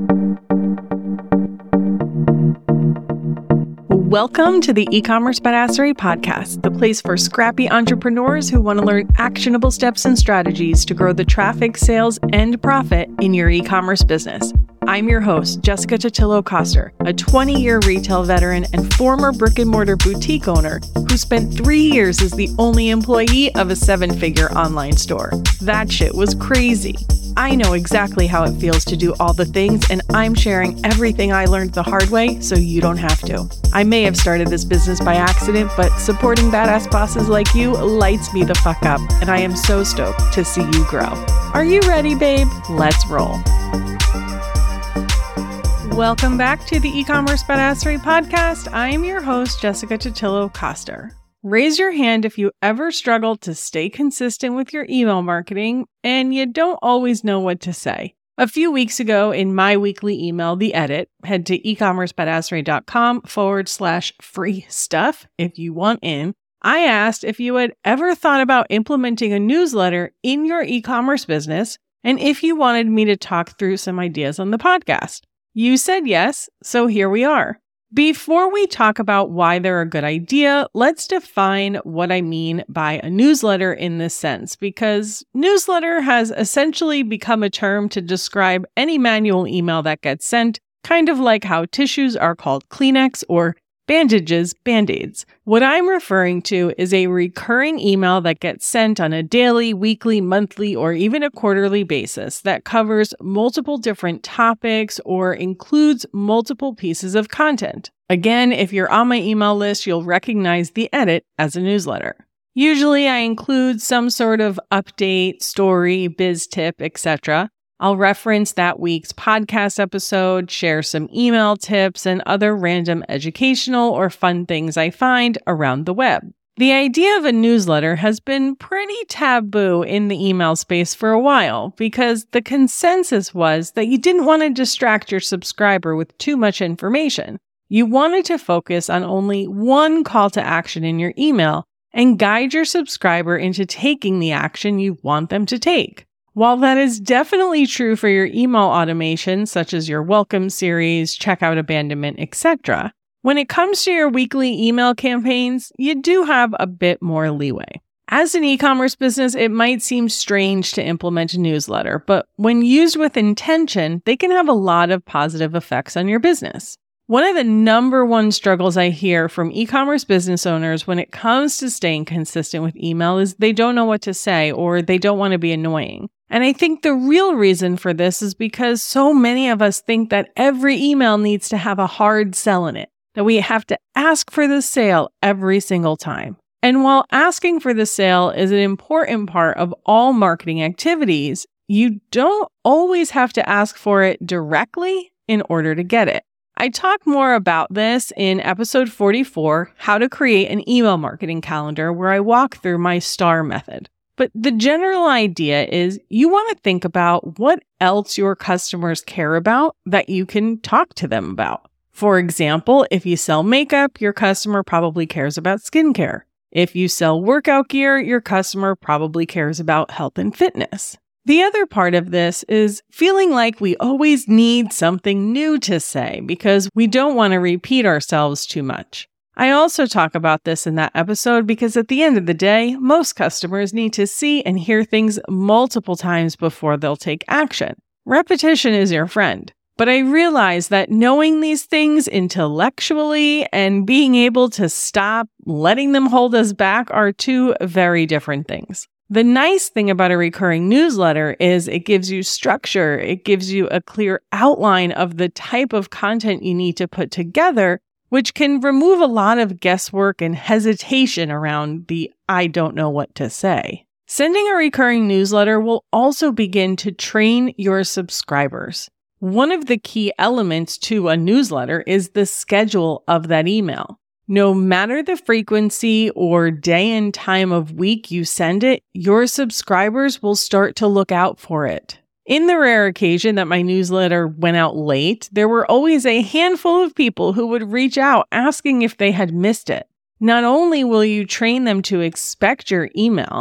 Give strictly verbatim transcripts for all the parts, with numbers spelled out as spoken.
Welcome to the E-commerce Badassery Podcast, the place for scrappy entrepreneurs who want to learn actionable steps and strategies to grow the traffic, sales, and profit in your e-commerce business. I'm your host, Jessica Totillo-Coster, a twenty-year retail veteran and former brick-and-mortar boutique owner who spent three years as the only employee of a seven-figure online store. That shit was crazy. I know exactly how it feels to do all the things, and I'm sharing everything I learned the hard way so you don't have to. I may have started this business by accident, but supporting badass bosses like you lights me the fuck up, and I am so stoked to see you grow. Are you ready, babe? Let's roll. Welcome back to the E-commerce Badassery Podcast. I am your host, Jessica Totillo-Coster. Raise your hand if you ever struggled to stay consistent with your email marketing and you don't always know what to say. A few weeks ago in my weekly email, The Edit, head to ecommercebadassery.com forward slash free stuff if you want in. I asked if you had ever thought about implementing a newsletter in your e-commerce business and if you wanted me to talk through some ideas on the podcast. You said yes, so here we are. Before we talk about why they're a good idea, let's define what I mean by a newsletter in this sense, because newsletter has essentially become a term to describe any manual email that gets sent, kind of like how tissues are called Kleenex or bandages Band-Aids. What I'm referring to is a recurring email that gets sent on a daily, weekly, monthly, or even a quarterly basis that covers multiple different topics or includes multiple pieces of content. Again, if you're on my email list, you'll recognize The Edit as a newsletter. Usually I include some sort of update, story, biz tip, et cetera. I'll reference that week's podcast episode, share some email tips, and other random educational or fun things I find around the web. The idea of a newsletter has been pretty taboo in the email space for a while because the consensus was that you didn't want to distract your subscriber with too much information. You wanted to focus on only one call to action in your email and guide your subscriber into taking the action you want them to take. While that is definitely true for your email automation, such as your welcome series, checkout abandonment, et cetera, when it comes to your weekly email campaigns, you do have a bit more leeway. As an e-commerce business, it might seem strange to implement a newsletter, but when used with intention, they can have a lot of positive effects on your business. One of the number one struggles I hear from e-commerce business owners when it comes to staying consistent with email is they don't know what to say or they don't want to be annoying. And I think the real reason for this is because so many of us think that every email needs to have a hard sell in it, that we have to ask for the sale every single time. And while asking for the sale is an important part of all marketing activities, you don't always have to ask for it directly in order to get it. I talk more about this in episode forty-four, How to Create an Email Marketing Calendar, where I walk through my STAR method. But the general idea is you want to think about what else your customers care about that you can talk to them about. For example, if you sell makeup, your customer probably cares about skincare. If you sell workout gear, your customer probably cares about health and fitness. The other part of this is feeling like we always need something new to say because we don't want to repeat ourselves too much. I also talk about this in that episode because at the end of the day, most customers need to see and hear things multiple times before they'll take action. Repetition is your friend. But I realize that knowing these things intellectually and being able to stop letting them hold us back are two very different things. The nice thing about a recurring newsletter is it gives you structure. It gives you a clear outline of the type of content you need to put together, which can remove a lot of guesswork and hesitation around the I don't know what to say. Sending a recurring newsletter will also begin to train your subscribers. One of the key elements to a newsletter is the schedule of that email. No matter the frequency or day and time of week you send it, your subscribers will start to look out for it. In the rare occasion that my newsletter went out late, there were always a handful of people who would reach out asking if they had missed it. Not only will you train them to expect your email,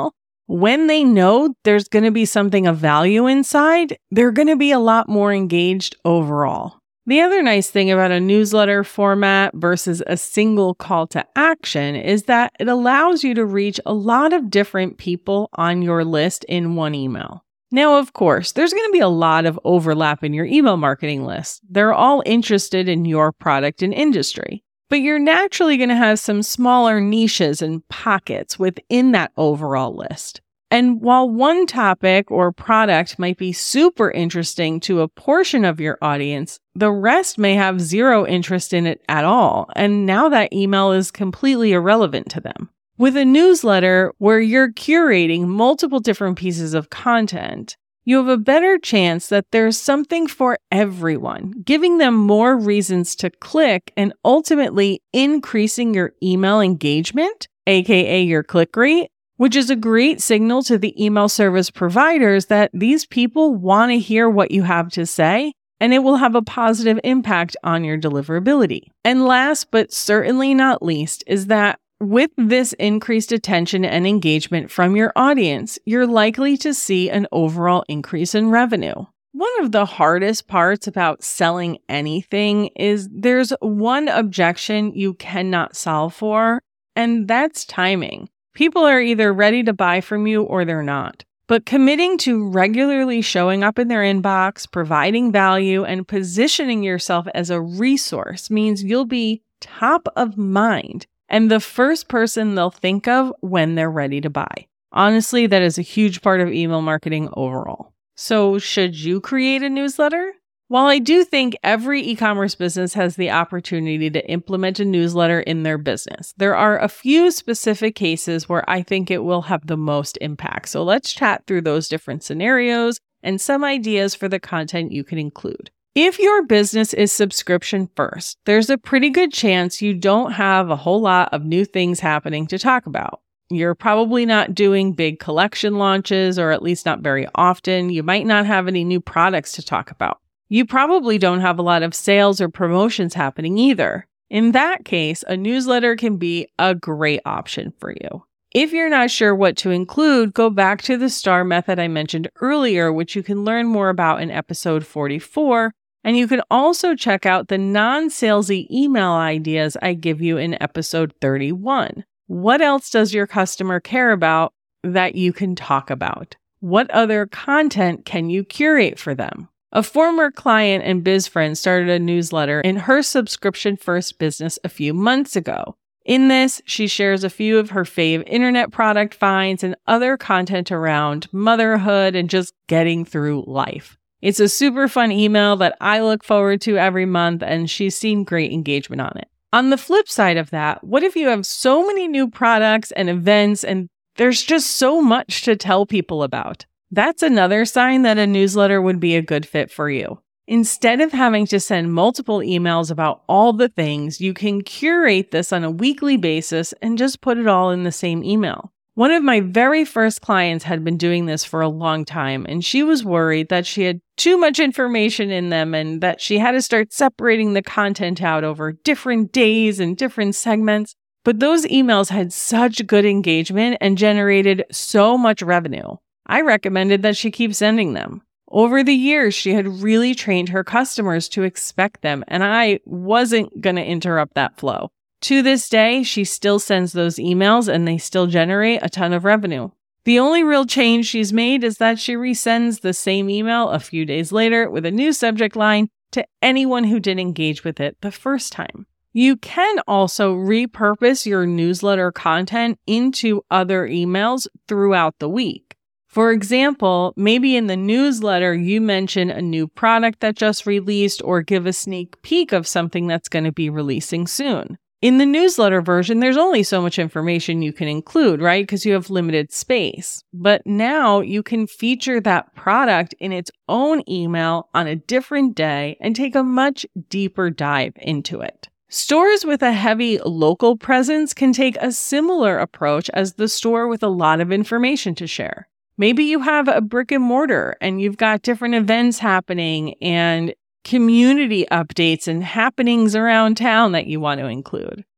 When they know there's going to be something of value inside, they're going to be a lot more engaged overall. The other nice thing about a newsletter format versus a single call to action is that it allows you to reach a lot of different people on your list in one email. Now, of course, there's going to be a lot of overlap in your email marketing list. They're all interested in your product and industry, but you're naturally going to have some smaller niches and pockets within that overall list. And while one topic or product might be super interesting to a portion of your audience, the rest may have zero interest in it at all, and now that email is completely irrelevant to them. With a newsletter where you're curating multiple different pieces of content, you have a better chance that there's something for everyone, giving them more reasons to click and ultimately increasing your email engagement, aka your click rate, which is a great signal to the email service providers that these people want to hear what you have to say, and it will have a positive impact on your deliverability. And last but certainly not least is that with this increased attention and engagement from your audience, you're likely to see an overall increase in revenue. One of the hardest parts about selling anything is there's one objection you cannot solve for, and that's timing. People are either ready to buy from you or they're not. But committing to regularly showing up in their inbox, providing value, and positioning yourself as a resource means you'll be top of mind and the first person they'll think of when they're ready to buy. Honestly, that is a huge part of email marketing overall. So should you create a newsletter? While I do think every e-commerce business has the opportunity to implement a newsletter in their business, there are a few specific cases where I think it will have the most impact. So let's chat through those different scenarios and some ideas for the content you can include. If your business is subscription first, there's a pretty good chance you don't have a whole lot of new things happening to talk about. You're probably not doing big collection launches, or at least not very often. You might not have any new products to talk about. You probably don't have a lot of sales or promotions happening either. In that case, a newsletter can be a great option for you. If you're not sure what to include, go back to the STAR method I mentioned earlier, which you can learn more about in episode forty-four. And you can also check out the non-salesy email ideas I give you in episode thirty-one. What else does your customer care about that you can talk about? What other content can you curate for them? A former client and biz friend started a newsletter in her subscription-first business a few months ago. In this, she shares a few of her fave internet product finds and other content around motherhood and just getting through life. It's a super fun email that I look forward to every month, and she's seen great engagement on it. On the flip side of that, what if you have so many new products and events and there's just so much to tell people about? That's another sign that a newsletter would be a good fit for you. Instead of having to send multiple emails about all the things, you can curate this on a weekly basis and just put it all in the same email. One of my very first clients had been doing this for a long time, and she was worried that she had too much information in them and that she had to start separating the content out over different days and different segments. But those emails had such good engagement and generated so much revenue. I recommended that she keep sending them. Over the years, she had really trained her customers to expect them, and I wasn't going to interrupt that flow. To this day, she still sends those emails and they still generate a ton of revenue. The only real change she's made is that she resends the same email a few days later with a new subject line to anyone who didn't engage with it the first time. You can also repurpose your newsletter content into other emails throughout the week. For example, maybe in the newsletter, you mention a new product that just released or give a sneak peek of something that's going to be releasing soon. In the newsletter version, there's only so much information you can include, right? Because you have limited space. But now you can feature that product in its own email on a different day and take a much deeper dive into it. Stores with a heavy local presence can take a similar approach as the store with a lot of information to share. Maybe you have a brick and mortar and you've got different events happening and community updates and happenings around town that you want to include.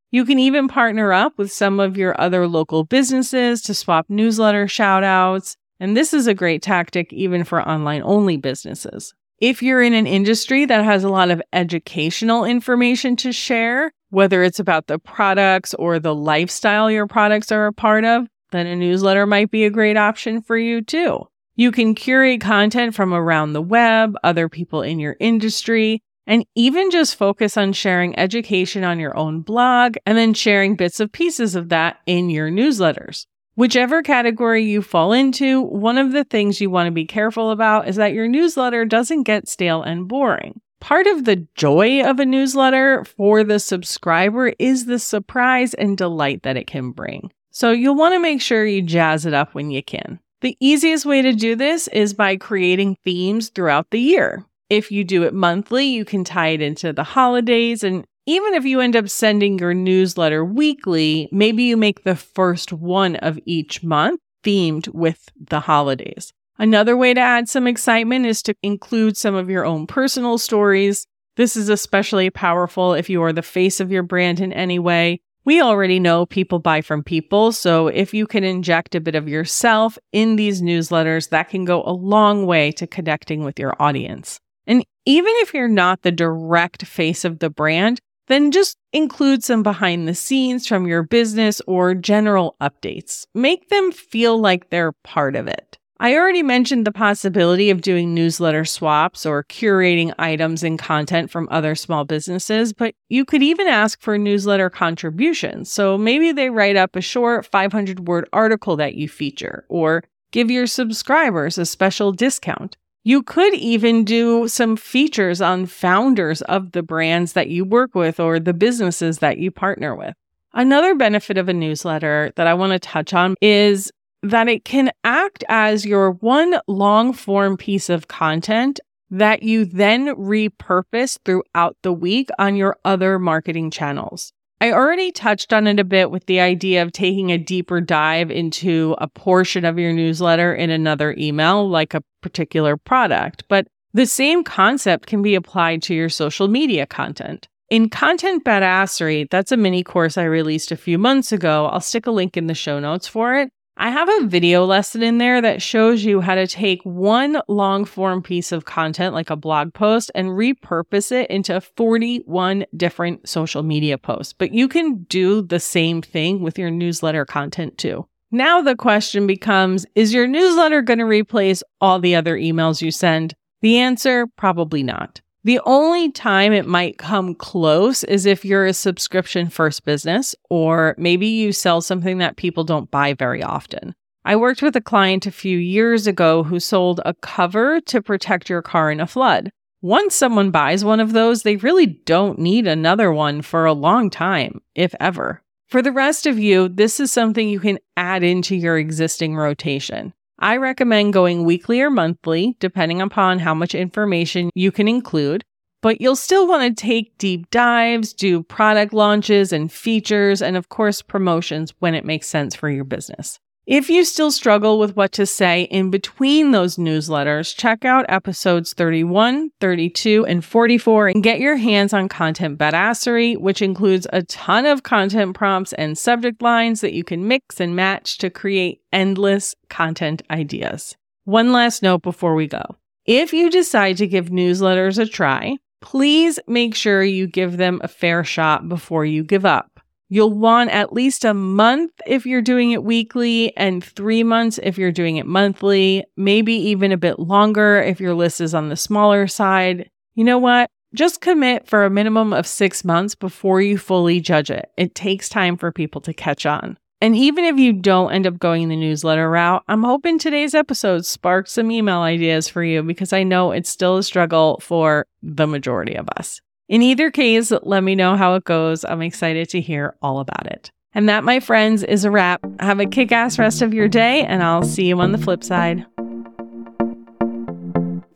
You can even partner up with some of your other local businesses to swap newsletter shout-outs, and this is a great tactic even for online-only businesses. If you're in an industry that has a lot of educational information to share, whether it's about the products or the lifestyle your products are a part of, then a newsletter might be a great option for you too. You can curate content from around the web, other people in your industry, and even just focus on sharing education on your own blog and then sharing bits of pieces of that in your newsletters. Whichever category you fall into, one of the things you want to be careful about is that your newsletter doesn't get stale and boring. Part of the joy of a newsletter for the subscriber is the surprise and delight that it can bring. So you'll want to make sure you jazz it up when you can. The easiest way to do this is by creating themes throughout the year. If you do it monthly, you can tie it into the holidays. And even if you end up sending your newsletter weekly, maybe you make the first one of each month themed with the holidays. Another way to add some excitement is to include some of your own personal stories. This is especially powerful if you are the face of your brand in any way. We already know people buy from people, so if you can inject a bit of yourself in these newsletters, that can go a long way to connecting with your audience. And even if you're not the direct face of the brand, then just include some behind the scenes from your business or general updates. Make them feel like they're part of it. I already mentioned the possibility of doing newsletter swaps or curating items and content from other small businesses, but you could even ask for newsletter contributions. So maybe they write up a short five hundred word article that you feature, or give your subscribers a special discount. You could even do some features on founders of the brands that you work with or the businesses that you partner with. Another benefit of a newsletter that I want to touch on is that it can act as your one long-form piece of content that you then repurpose throughout the week on your other marketing channels. I already touched on it a bit with the idea of taking a deeper dive into a portion of your newsletter in another email, like a particular product, but the same concept can be applied to your social media content. In Content Badassery, that's a mini course I released a few months ago. I'll stick a link in the show notes for it. I have a video lesson in there that shows you how to take one long form piece of content, like a blog post, and repurpose it into forty-one different social media posts. But you can do the same thing with your newsletter content too. Now the question becomes, is your newsletter going to replace all the other emails you send? The answer, probably not. The only time it might come close is if you're a subscription-first business, or maybe you sell something that people don't buy very often. I worked with a client a few years ago who sold a cover to protect your car in a flood. Once someone buys one of those, they really don't need another one for a long time, if ever. For the rest of you, this is something you can add into your existing rotation. I recommend going weekly or monthly, depending upon how much information you can include, but you'll still want to take deep dives, do product launches and features, and of course, promotions when it makes sense for your business. If you still struggle with what to say in between those newsletters, check out episodes thirty-one, thirty-two, and forty-four and get your hands on Content Badassery, which includes a ton of content prompts and subject lines that you can mix and match to create endless content ideas. One last note before we go. If you decide to give newsletters a try, please make sure you give them a fair shot before you give up. You'll want at least a month if you're doing it weekly and three months if you're doing it monthly, maybe even a bit longer if your list is on the smaller side. You know what? Just commit for a minimum of six months before you fully judge it. It takes time for people to catch on. And even if you don't end up going the newsletter route, I'm hoping today's episode sparked some email ideas for you because I know it's still a struggle for the majority of us. In either case, let me know how it goes. I'm excited to hear all about it. And that, my friends, is a wrap. Have a kick-ass rest of your day, and I'll see you on the flip side.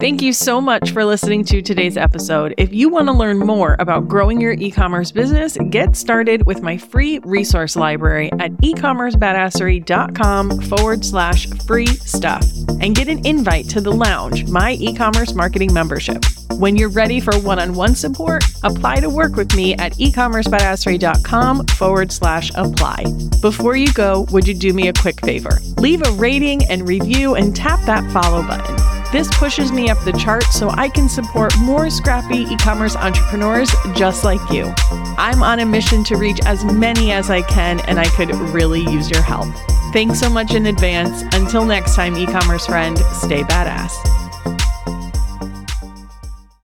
Thank you so much for listening to today's episode. If you want to learn more about growing your e-commerce business, get started with my free resource library at ecommercebadassery.com forward slash free stuff and get an invite to the lounge, my e-commerce marketing membership. When you're ready for one-on-one support, apply to work with me at ecommercebadassery.com forward slash apply. Before you go, would you do me a quick favor? Leave a rating and review and tap that follow button. This pushes me up the chart so I can support more scrappy e-commerce entrepreneurs just like you. I'm on a mission to reach as many as I can, and I could really use your help. Thanks so much in advance. Until next time, e-commerce friend, stay badass.